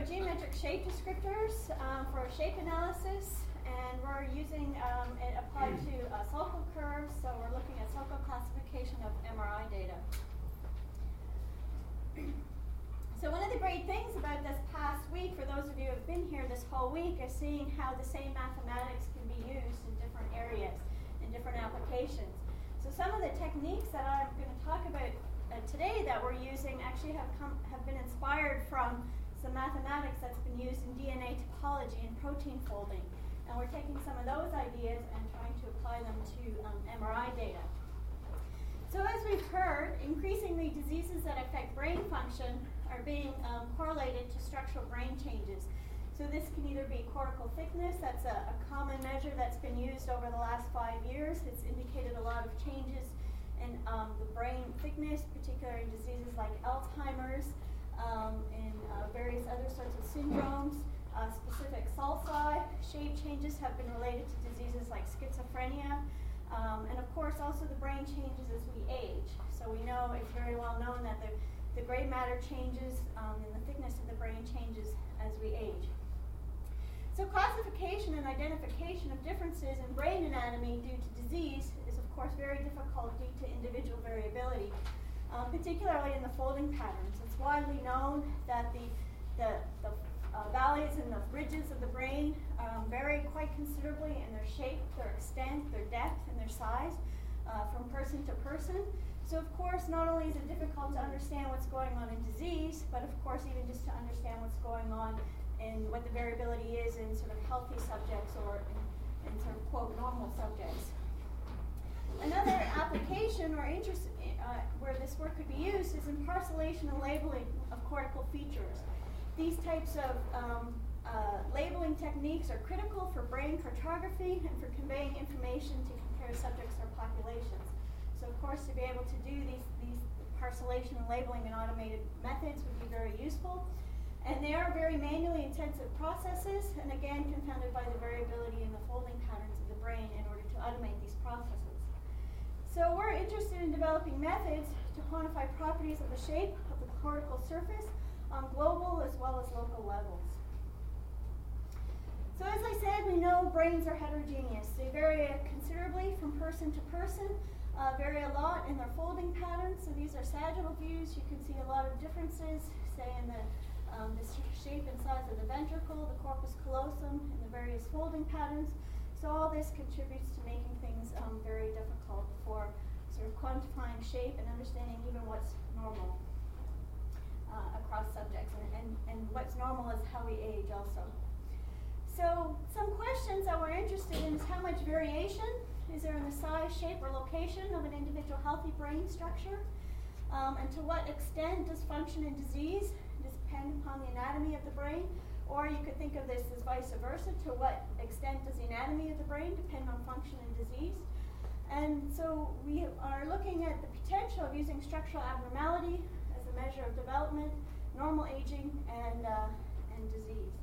geometric shape descriptors for shape analysis, and we're using it applied to Sulco curves, so we're looking at Sulco classification of MRI data. So one of the great things about this past week, for those of you who have been here this whole week, is seeing how the same mathematics can be used in different areas, in different applications. So some of the techniques that I'm going to talk about today that we're using actually have been inspired from some mathematics that's been used in DNA topology and protein folding. And we're taking some of those ideas and trying to apply them to MRI data. So as we've heard, increasingly diseases that affect brain function are being correlated to structural brain changes. So this can either be cortical thickness, that's a common measure that's been used over the last 5 years. It's indicated a lot of changes in the brain thickness, particularly in diseases like Alzheimer's, and various other sorts of syndromes. Specific sulci shape changes have been related to diseases like schizophrenia. And of course, also the brain changes as we age. So we know it's very well known that the gray matter changes and the thickness of the brain changes as we age. So classification and identification of differences in brain anatomy due to disease is of course very difficult due to individual variability, particularly in the folding patterns. It's widely known that the valleys and the ridges of the brain vary quite considerably in their shape, their extent, their depth, and their size from person to person. So of course, not only is it difficult to understand what's going on in disease, but of course even just to understand what's going on in what the variability is in sort of healthy subjects or in sort of, quote, normal subjects. Another application or interest where this work could be used is in parcellation and labeling of cortical features. These types of labeling techniques are critical for brain cartography and for conveying information to compare subjects or populations. So of course, to be able to do these parcellation and labeling in automated methods would be very useful. And they are very manually intensive processes, and again, confounded by the variability in the folding patterns of the brain in order to automate these processes. So we're interested in developing methods to quantify properties of the shape of the cortical surface on global as well as local levels. So as I said, we know brains are heterogeneous. They vary considerably from person to person, vary a lot in their folding patterns. So these are sagittal views. You can see a lot of differences, say in the shape and size of the ventricle, the corpus callosum, and the various folding patterns. So all this contributes to making things very difficult for sort of quantifying shape and understanding even what's normal across subjects. And what's normal is how we age also. So some questions that we're interested in is how much variation is there in the size, shape, or location of an individual healthy brain structure? And to what extent does function and disease depend upon the anatomy of the brain? Or you could think of this as vice versa. To what extent does the anatomy of the brain depend on function and disease? And so we are looking at the potential of using structural abnormality as a measure of development, normal aging, and disease.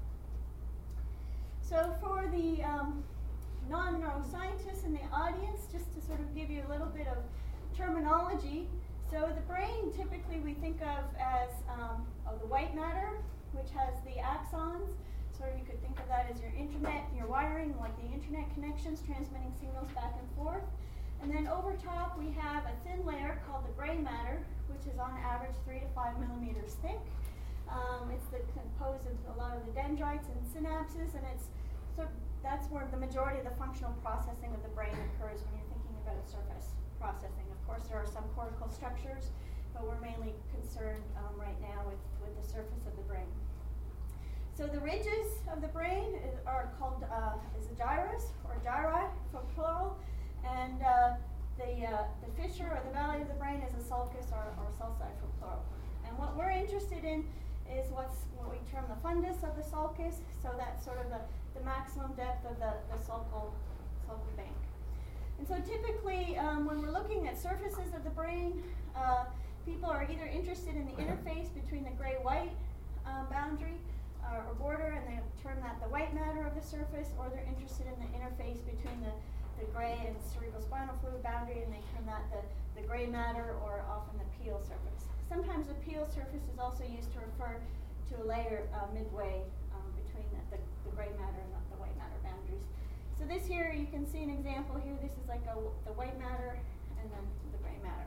So for the non-neuroscientists in the audience, just to sort of give you a little bit of terminology, so the brain typically we think of as the white matter, which has the axons. So you could think of that as your internet, your wiring, like the internet connections transmitting signals back and forth. And then over top we have a thin layer called the gray matter, which is on average 3 to 5 millimeters thick. It's composed of a lot of the dendrites and synapses, and that's where the majority of the functional processing of the brain occurs when you're thinking about surface processing. Of course, there are some cortical structures, but we're mainly concerned right now with the surface of the brain. So the ridges of the brain are called is a gyrus, or gyri for plural, and the fissure or the valley of the brain is a sulcus or sulci for plural. And what we're interested in is what we term the fundus of the sulcus, so that's sort of the maximum depth of the sulcal bank. And so typically, when we're looking at surfaces of the brain, people are either interested in the interface between the gray-white boundary or border, and they term that the white matter of the surface, or they're interested in the interface between the gray and cerebrospinal fluid boundary, and they term that the gray matter, or often the peel surface. Sometimes the peel surface is also used to refer to to a layer midway between the gray matter and the white matter boundaries. So this here, you can see an example here. This is like the white matter and then the gray matter.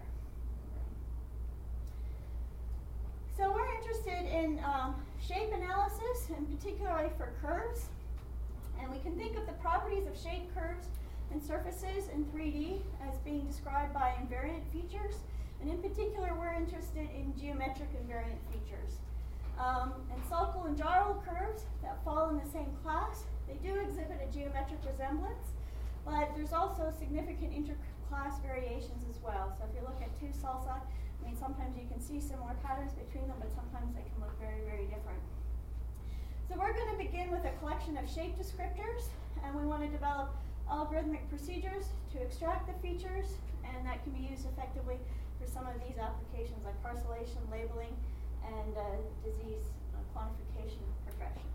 So we're interested in shape analysis, and particularly for curves. And we can think of the properties of shape, curves, and surfaces in 3D as being described by invariant features. And in particular, we're interested in geometric invariant features. And sulcal and gyral curves that fall in the same class, they do exhibit a geometric resemblance, but there's also significant interclass variations as well. So if you look at two sulci, I mean, sometimes you can see similar patterns between them, but sometimes they can look very, very different. So we're going to begin with a collection of shape descriptors, and we want to develop algorithmic procedures to extract the features, and that can be used effectively for some of these applications like parcellation, labeling, and disease quantification and progression.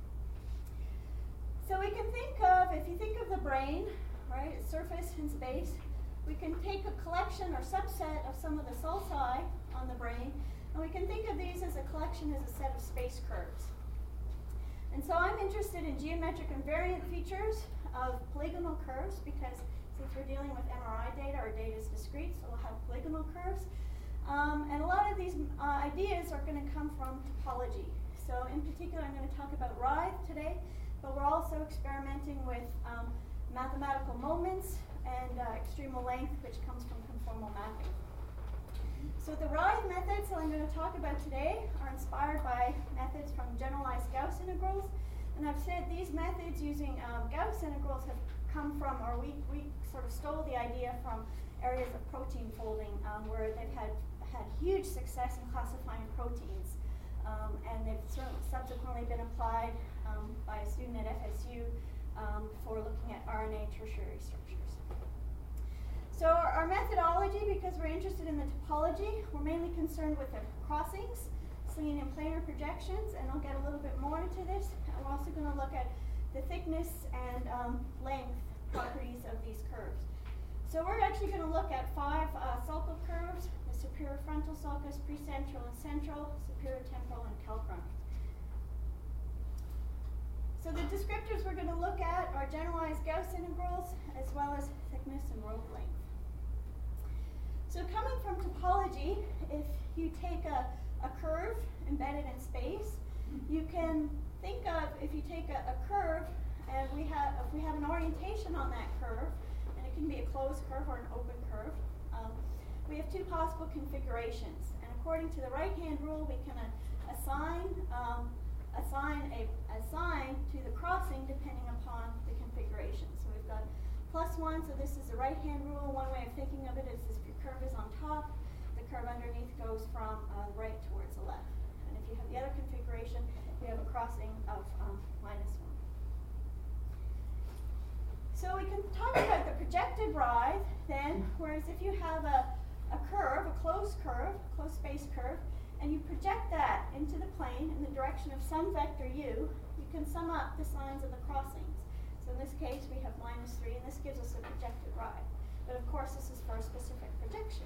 So we can think of, if you think of the brain, right, surface and space, we can take a collection or subset of some of the sulci on the brain, and we can think of these as a collection as a set of space curves. And so I'm interested in geometric invariant features of polygonal curves because since we're dealing with MRI data, our data is discrete, so we'll have polygonal curves. And a lot of these ideas are going to come from topology. So in particular, I'm going to talk about writhe today, but we're also experimenting with mathematical moments and extremal length, which comes from conformal mapping. So the writhe methods that I'm going to talk about today are inspired by methods from generalized Gauss integrals. And I've said these methods using Gauss integrals have come from, or we sort of stole the idea from areas of protein folding where they've had huge success in classifying proteins. And they've subsequently been applied by a student at FSU for looking at RNA tertiary structures. So our methodology, because we're interested in the topology, we're mainly concerned with the crossings seen in planar projections, and I'll get a little bit more into this. And we're also going to look at the thickness and length properties of these curves. So we're actually going to look at 5 sulcal curves: the superior frontal sulcus, precentral and central, superior temporal, and calchrome. So the descriptors we're going to look at are generalized Gauss integrals as well as thickness and rope length. So coming from topology, if you take a curve embedded in space, you can think of, if you take a curve and if we have an orientation on that curve, and it can be a closed curve or an open curve, we have 2 possible configurations. And according to the right-hand rule, we can assign a sign to the crossing depending upon the configuration. So we've got +1, so this is the right-hand rule. One way of thinking of it is if your curve is on top, the curve underneath goes from the right towards the left. And if you have the other configuration, you have a crossing of -1. So we can talk about the projected writhe then, whereas if you have a curve, a closed space curve, and you project that into the plane in the direction of some vector u, you can sum up the signs of the crossings. So in this case, we have -3, and this gives us a projected writhe. But of course, this is for a specific projection.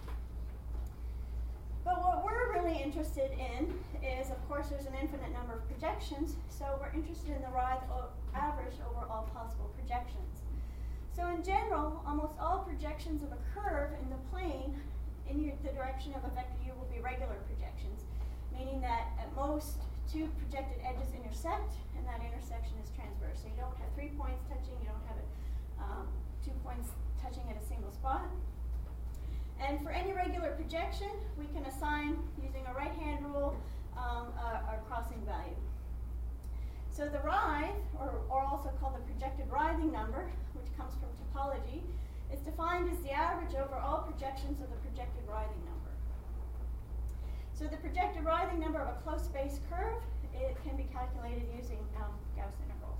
But what we're really interested in is, of course, there's an infinite number of projections, so we're interested in the writhe averaged over all possible projections. So in general, almost all projections of a curve in the plane in the direction of a vector u will be regular projections, meaning that at most 2 projected edges intersect, and that intersection is transverse. So you don't have 3 points touching, you don't have 2 points touching at a single spot. And for any regular projection, we can assign, using a right-hand rule, a crossing value. So the writhe, or also called the projected writhing number, which comes from topology, is defined as the average over all projections of the projected writhing number. So the projected writhing number of a closed space curve, it can be calculated using Gauss integrals.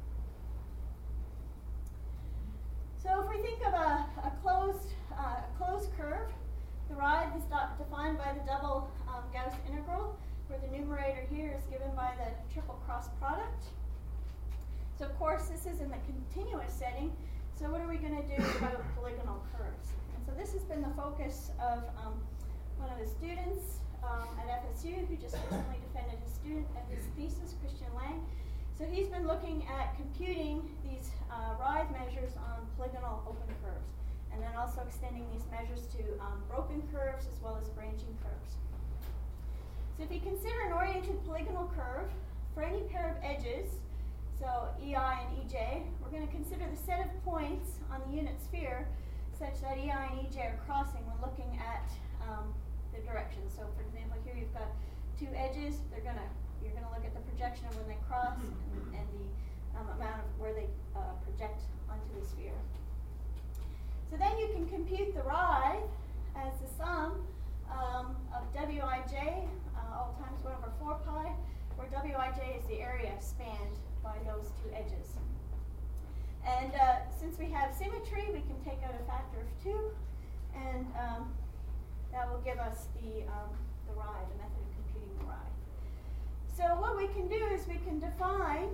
So if we think of a closed curve, the writhe is defined by the double Gauss integral, where the numerator here is given by the triple cross product. So of course this is in the continuous setting, so what are we going to do about polygonal curves? And so this has been the focus of one of the students at FSU, who just recently defended his thesis, Christian Lang. So he's been looking at computing these writhe measures on polygonal open curves, and then also extending these measures to broken curves as well as branching curves. So if you consider an oriented polygonal curve, for any pair of edges, so EI and EJ, we're going to consider the set of points on the unit sphere such that EI and EJ are crossing when looking at the direction. So for example, here you've got two edges. You're going to look at the projection of when they cross and the amount of where they project onto the sphere. So then you can compute the writhe as the sum of Wij, all times 1 over 4 pi, where Wij is the area spanned by those two edges. And since we have symmetry, we can take out a factor of 2, and that will give us the writhe, the method of computing the writhe. So what we can do is we can define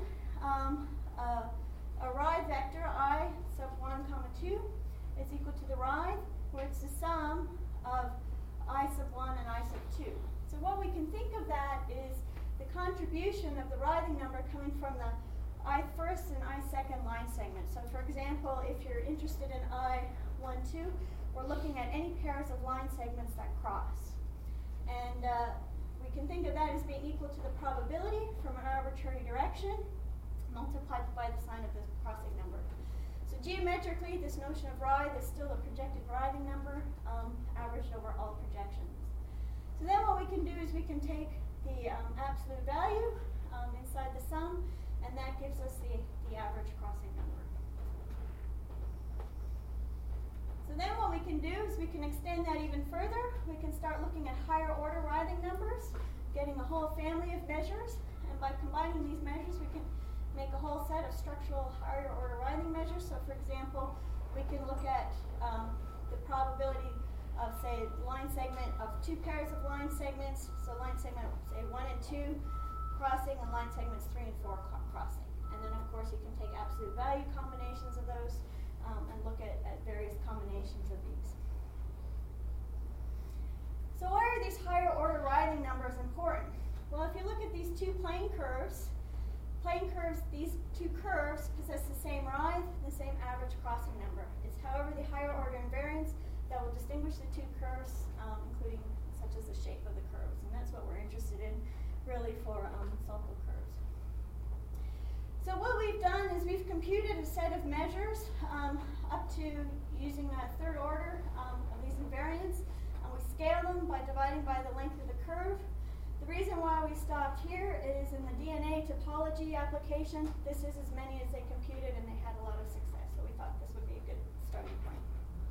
a writhe vector I sub 1 comma 2 is equal to the writhe, where it's the sum of I sub 1 and I sub 2. So what we can think of that is the contribution of the writhing number coming from the I first and I second line segment. So for example, if you're interested in I 1, 2, we're looking at any pairs of line segments that cross. And we can think of that as being equal to the probability from an arbitrary direction multiplied by the sign of the crossing number. So geometrically, this notion of writhe is still a projected writhing number averaged over all projections. So then what we can do is we can take the absolute value inside the sum, and that gives us the average crossing number. So then what we can do is we can extend that even further. We can start looking at higher order writhing numbers, getting a whole family of measures, and by combining these measures we can make a whole set of structural higher order writhing measures. So for example, we can look at the probability of, say, line segment of two pairs of line segments. So line segment, say, 1 and 2 crossing, and line segments 3 and 4 crossing. And then of course you can take absolute value combinations of those and look at various combinations of these. So why are these higher order writhing numbers important? Well, if you look at these two plane curves, these two curves possess the same writhe, the same average crossing number. It's, however, the higher order invariance that will distinguish the two curves, including such as the shape of the curves. And that's what we're interested in, really, for sulcal curves. So what we've done is we've computed a set of measures up to using that third order of these invariants, and we scale them by dividing by the length of the curve. The reason why we stopped here is in the DNA topology application, this is as many as they computed, and they had a lot of success, so we thought this would be a good starting point.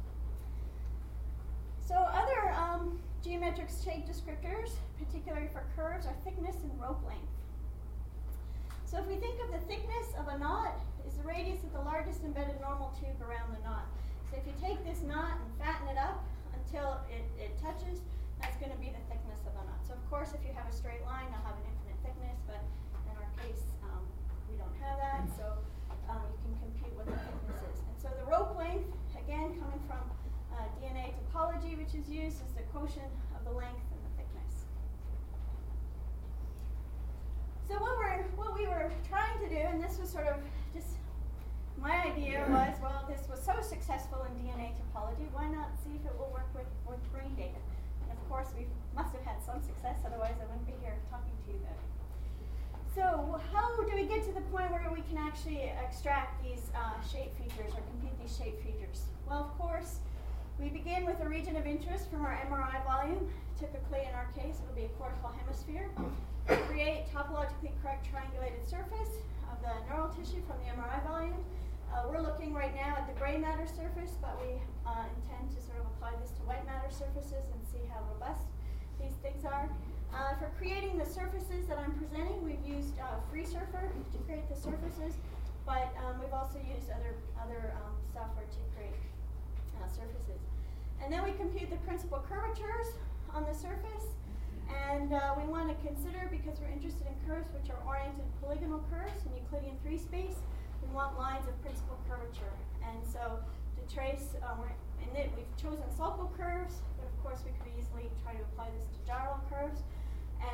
So other geometric shape descriptors, particularly for curves, are thickness and rope length. So if we think of the thickness of a knot, is the radius of the largest embedded normal tube around the knot. So if you take this knot and fatten it up until it touches, that's going to be the thickness of a knot. So of course, if you have a straight line, you'll have an infinite thickness, but in our case, we don't have that, so you can compute what the thickness is. And so the rope length, again, coming from DNA topology, which is used, is the quotient of the length and the thickness. So what we were trying to do, and this was sort of just my idea was, well, this was so successful in DNA topology, why not see if it will work with brain data? And of course, we must have had some success, otherwise I wouldn't be here talking to you about it. So how do we get to the point where we can actually extract these shape features or compute these shape features? Well, of course, we begin with a region of interest from our MRI volume. Typically, in our case, it will be a cortical hemisphere. We create topologically correct triangulated surface of the neural tissue from the MRI volume. We're looking right now at the gray matter surface, but we intend to sort of apply this to white matter surfaces and see how robust these things are. For creating the surfaces that I'm presenting, we've used FreeSurfer to create the surfaces, but we've also used other software to create surfaces. And then we compute the principal curvatures on the surface, and we want to consider, because we're interested in curves which are oriented polygonal curves in Euclidean 3 space, we want lines of principal curvature. And so to trace, we've chosen sulcal curves, but of course we could easily try to apply this to gyral curves.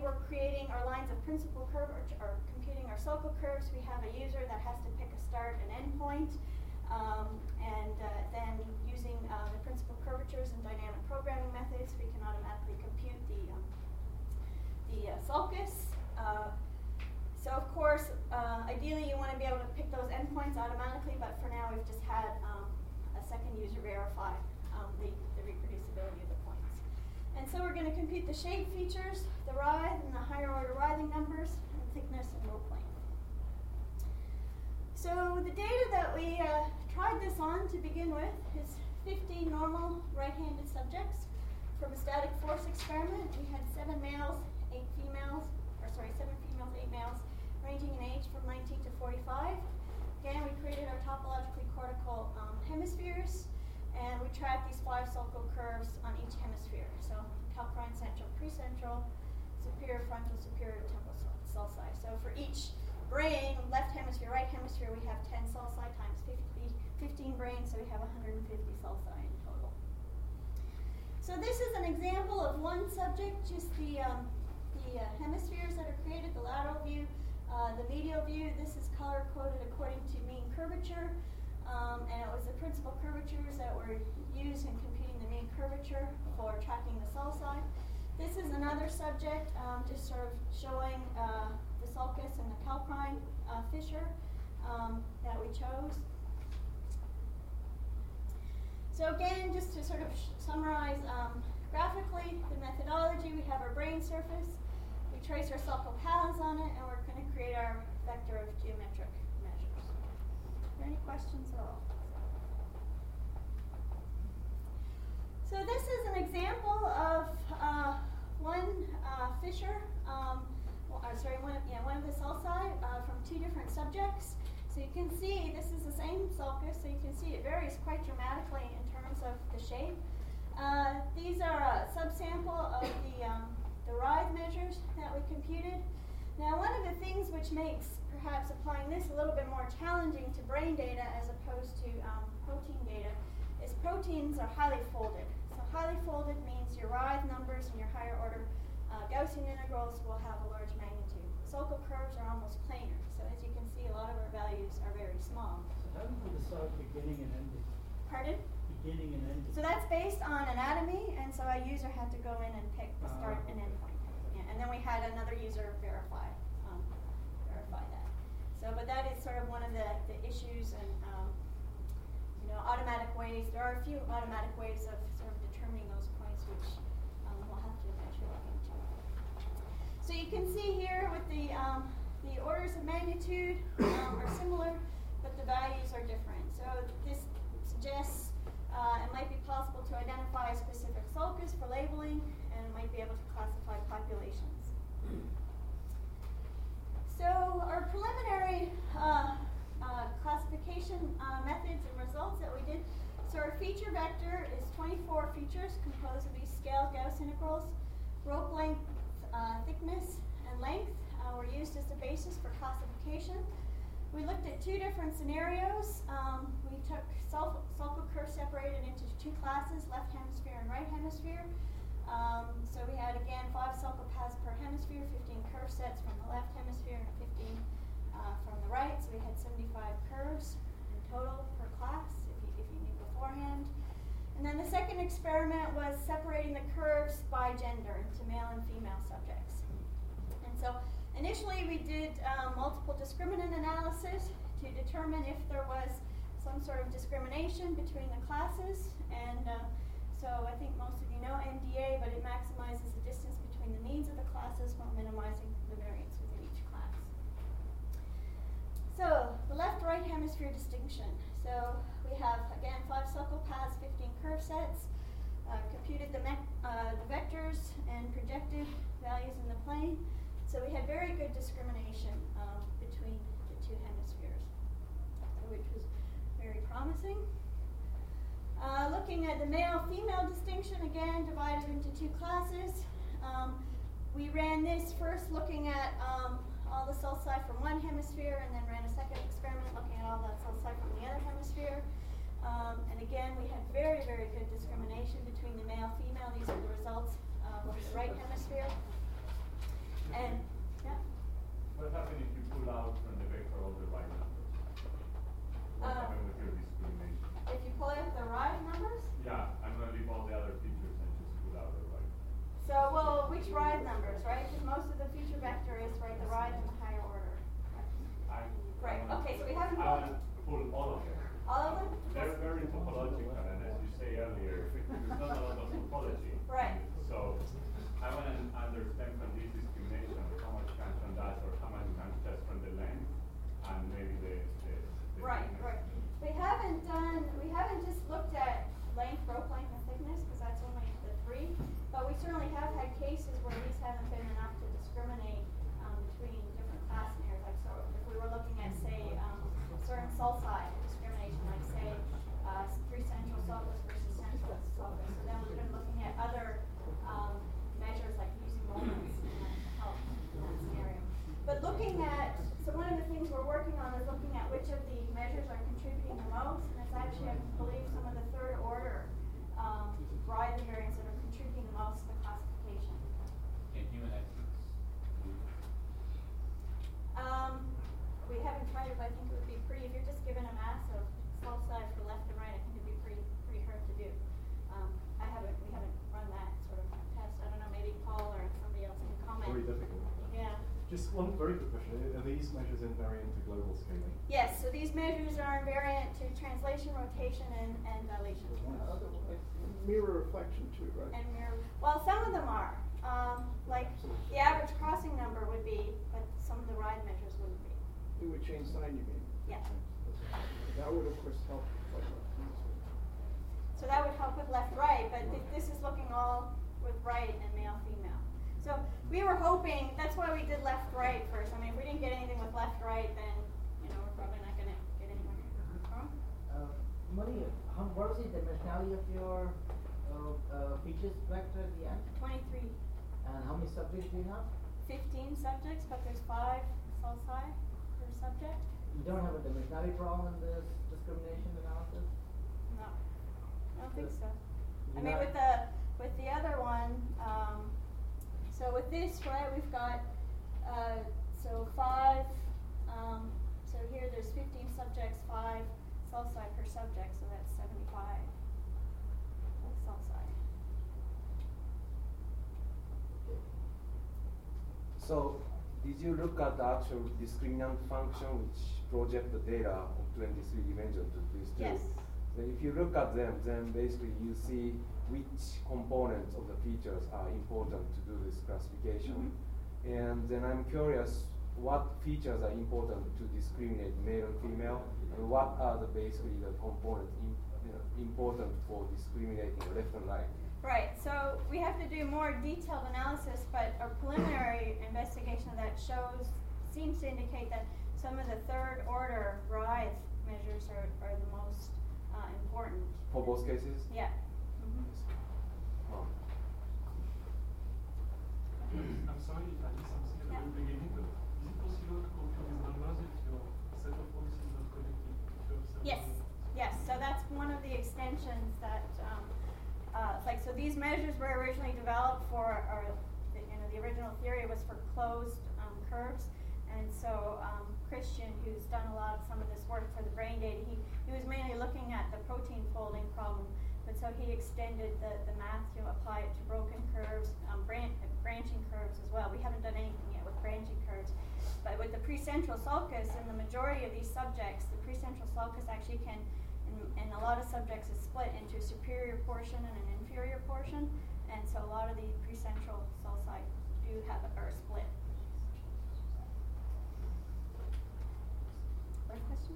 we're creating our lines of principal curve or computing our Sulco curves, we have a user that has to pick a start and end point. Then using the principal curvatures and dynamic programming methods, we can automatically compute the sulcus. So of course, ideally you want to be able to pick those endpoints automatically, but for now we've just had a second user verify the reproducibility of the points. And so we're going to compute the shape features, the writhe, and the higher order writhing numbers, and thickness and rope length. So the data that we tried this on to begin with is 50 normal right-handed subjects from a static force experiment. We had 7 females, 8 males, ranging in age from 19 to 45. Again, we created our topologically cortical hemispheres, and we tracked these 5 Sulco curves on each hemisphere. So calcrine central, precentral, superior frontal, superior temporal sulci. So for each brain, left hemisphere, right hemisphere, we have 10 sulci times 15 brains, so we have 150 sulci in total. So this is an example of one subject, just the hemispheres that are created, the lateral view, the medial view. This is color-coded according to mean curvature, and it was the principal curvatures that were used in computing the mean curvature for tracking the sulci. This is another subject, just sort of showing the sulcus and the calcrine fissure that we chose. So again, just to sort of summarize graphically the methodology, we have our brain surface, we trace our sulcal paths on it, and we're going to create our vector of geometric measures. Are there any questions at all? So this is an example of one fissure, one of the sulci from 2 different subjects. So you can see this is the same sulcus, so you can see it varies quite dramatically in terms of the shape. These are a subsample of the writhe measures that we computed. Now, one of the things which makes perhaps applying this a little bit more challenging to brain data as opposed to protein data is proteins are highly folded. So highly folded means your writhe numbers and your higher order Gaussian integrals will have a large magnitude. Sulco curves are almost planar. So as you can see, a lot of our values are very small. So how do you decide beginning and ending? Pardon? Beginning and ending. So that's based on anatomy, and so a user had to go in and pick the start and end point. Yeah, and then we had another user verify that. So, but that is sort of one of the issues, and automatic ways. There are a few automatic ways of sort of determining those points, which we'll have to eventually look into. So you can see here with the orders of magnitude are similar, but the values are different. So this suggests it might be possible to identify a specific sulcus for labeling, and it might be able to classify populations. So our preliminary classification methods and results that we did. So our feature vector is 24 features composed of these scaled Gauss integrals. Rope length, thickness, and length were used as the basis for classification. We looked at 2 different scenarios. We took Sulco curves separated into 2 classes, left hemisphere and right hemisphere. So we had, again, 5 Sulco paths per hemisphere, 15 curve sets from the left hemisphere, and 15 from the right. So we had 75 curves in total per class, if you knew beforehand. And then the second experiment was separating the curves by gender into male and female subjects. And so initially we did multiple discriminant analysis to determine if there was some sort of discrimination between the classes. And so I think most of you know MDA, but it maximizes the distance between the means of the classes while minimizing the variance within each class. So the left-right hemisphere distinction. So we have, again, 5 Sulco paths, 15 curve sets, computed the vectors and projected values in the plane. So we had very good discrimination between the 2 hemispheres, which was very promising. Looking at the male-female distinction, again, divided into 2 classes. We ran this first looking at all the sulci from one hemisphere, and then ran a second experiment looking at all the sulci from the other hemisphere. And again, we had very, very good discrimination between the male-female. These are the results of the right hemisphere. ride numbers, right? Because most of the feature vector is, right, the ride in the higher order. Right, okay, so we haven't I want to pull all of them. all of them? They're very topological, and as you say earlier, there's not a lot of topology. Right. So I want to understand from this discrimination how much comes from that or how much comes just from the length and maybe the Right, right. We haven't just looked at length, rope length, and thickness, because that's only the three, but we certainly have had cases where these haven't been enough to discriminate between different fasteners. Like, so if we were looking at, say, certain sulci discrimination, like, say, three central sulcus versus central sulcus, so then we've been looking at other measures, like using moments to help in that scenario. But looking at, so one of the things we're working on is looking at which of the measures are contributing the most, and it's actually, I believe, some of the third order ride invariants that are contributing the most to the classification. in human experts. We haven't tried it, but I think it would be pretty, if you're just given a mass of sulci for left and right, I think it'd be pretty hard to do. We haven't run that sort of test. I don't know, maybe Paul or somebody else can comment. Very difficult. Yeah. Just one very quick question. Are these measures invariant to global scaling? Yes, so these measures are invariant to translation, rotation, and dilation. Mirror reflection too, right? And mirror. Well, some of them are. Like the average crossing number would be, but some of the ride measures wouldn't be. It would change sign, you mean? Yeah. That would, of course, help. So that would help with left-right, but this is looking all with right and male-female. So we were hoping, that's why we did left-right first. I mean, if we didn't get anything with left-right, then, we're probably not going to get anywhere. Maria, what is the dimensionality of your features vector at the end? 23. And how many subjects do you have? 15 subjects, but there's 5 sulci per subject. You don't have a dimensionality problem in this discrimination analysis? No, I don't think so. I You're mean, not- with the other one, so with this, right, we've got, so 5, so here there's 15 subjects, 5 sulci per subject, so that's 75 sulci. So, did you look at the actual discriminant function which project the data of 23 dimensions to these two? Yes. So if you look at them, then basically you see which components of the features are important to do this classification. Mm-hmm. And then I'm curious what features are important to discriminate male and female, and what are basically the components important for discriminating left and right. Right, so we have to do more detailed analysis, but our preliminary investigation of that seems to indicate that some of the third order rise measures are the most important. For both cases? Yeah. Mm-hmm. Oh. I'm sorry if I missed something at the very beginning, but is it possible to compute these numbers if your set of points is not connected to your set Yes, yes. So that's one of the extensions that, so these measures were originally developed for, the original theory was for closed curves, and so Christian, who's done some of this work for the brain data, he was mainly looking at the protein folding problem, but so he extended the math to apply it to broken curves, branching curves as well. We haven't done anything yet with branching curves, but with the precentral sulcus, in the majority of these subjects, the precentral sulcus actually can, in a lot of subjects, is split into a superior portion and an inferior portion, and so a lot of the precentral sulci are split. Other questions?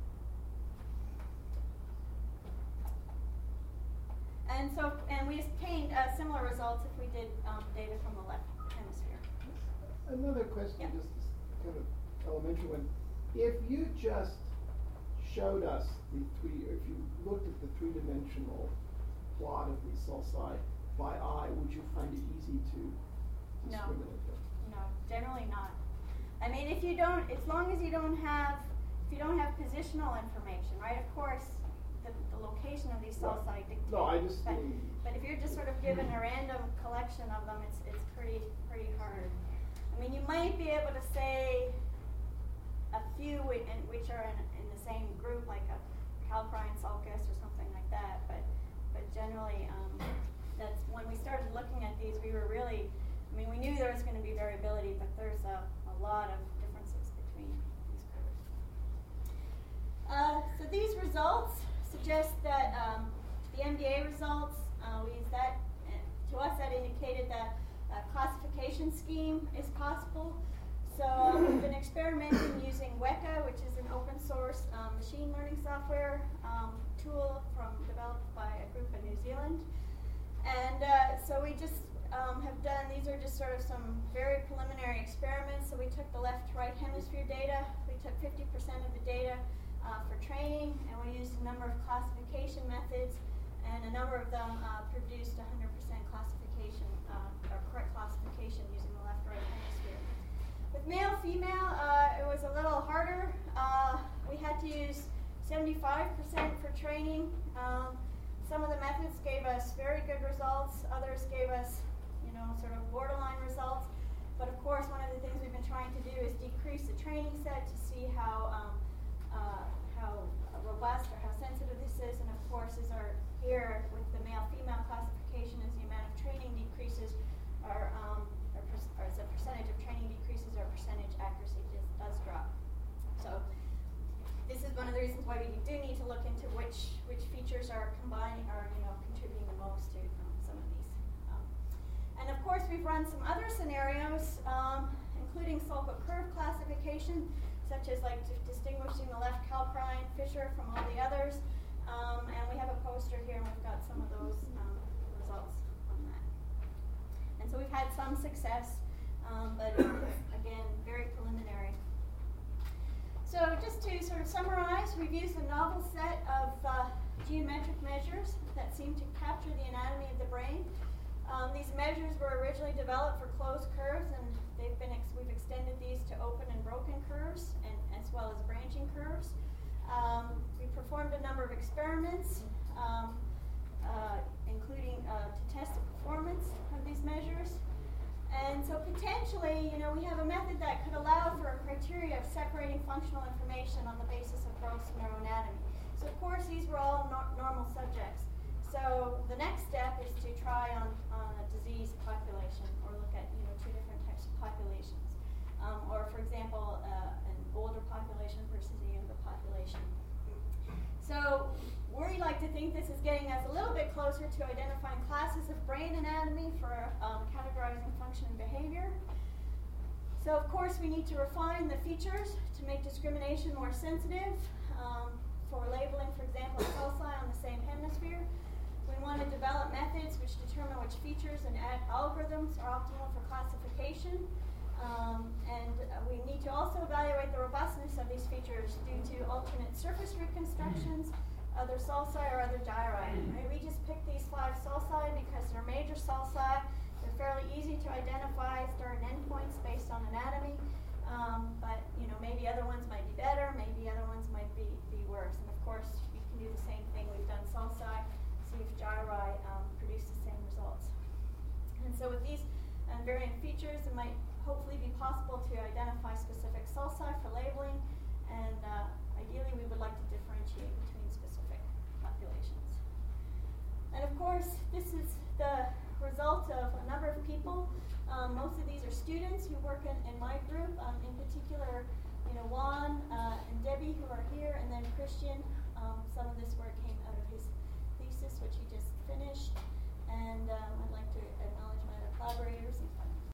And we obtained similar results if we did data from the left hemisphere. Another question, Yeah. just this kind of elementary one. If you just showed us if you looked at the three-dimensional plot of these sulci by eye, would you find it easy to No. discriminate them? No, generally not. I mean, if as long as you don't have positional information, right? Of course, the location of these sulci dictates. No, I just but, mean. but if you're just sort of given a random collection of them, it's pretty hard. I mean, you might be able to say a few which are in the same group, like a calcrine sulcus or something like that. But generally, that's when we started looking at these, we were really mean, we knew there was going to be variability, but there's a lot of differences between these curves. So these results suggest that the MDA results, we use that, to us that indicated that a classification scheme is possible. So we've been experimenting using Weka, which is an open source machine learning software tool developed by a group in New Zealand. And so we just have done, these are just sort of some very preliminary experiments. So we took the left to right hemisphere data, we took 50% of the data for training, and we used a number of classification methods, and a number of them produced 100% classification, or correct classification using the left to right hemisphere. With male, female, it was a little harder. We had to use 75% for training. Some of the methods gave us very good results. Others gave us, sort of borderline results. But of course, one of the things we've been trying to do is decrease the training set to see how robust or how sensitive this is. And of course, here with the male-female classification, as the amount of training decreases, as a percentage of training decreases, our percentage accuracy does drop. So this is one of the reasons why we do need to look into which features are combining or contributing the most to some of these. And of course, we've run some other scenarios, including Sulcott curve classification, such as like distinguishing the left calcarine fissure from all the others. And we have a poster here, and we've got some of those results on that. And so we've had some success, but again, very preliminary. So just to sort of summarize, we've used a novel set of geometric measures that seem to capture the anatomy of the brain. These measures were originally developed for closed curves, and we've extended these to open and broken curves, and as well as branching curves. We performed a number of experiments, including to test the performance of these measures. And so potentially, we have a method that could allow for a criteria of separating functional information on the basis of gross neuroanatomy. So of course, these were all normal subjects. So the next step is to try on a disease population, or look at two different types of populations, or for example, an older population versus a younger population. So we like to think this is getting us a little bit closer to identifying classes of brain anatomy for categorizing function and behavior. So of course we need to refine the features to make discrimination more sensitive. For labeling, for example, sulci on the same hemisphere. We want to develop methods which determine which features and algorithms are optimal for classification. And we need to also evaluate the robustness of these features due to alternate surface reconstructions, other sulci, or other gyri. Right? We just picked these 5 sulci because they're major sulci. They're fairly easy to identify start and endpoints based on anatomy. But maybe other ones might be better, maybe other ones might be worse. And of course, we can do the same thing. We've done sulci, see if gyri produce the same results. And so with these variant features, it might hopefully be possible to identify specific sulci for labeling, and ideally we would like to differentiate between specific populations. And of course, this is the result of a number of people. Most of these are students who work in my group, in particular, Juan and Debbie, who are here, and then Christian. Some of this work came out of his thesis, which he just finished. And I'd like to acknowledge my other collaborators,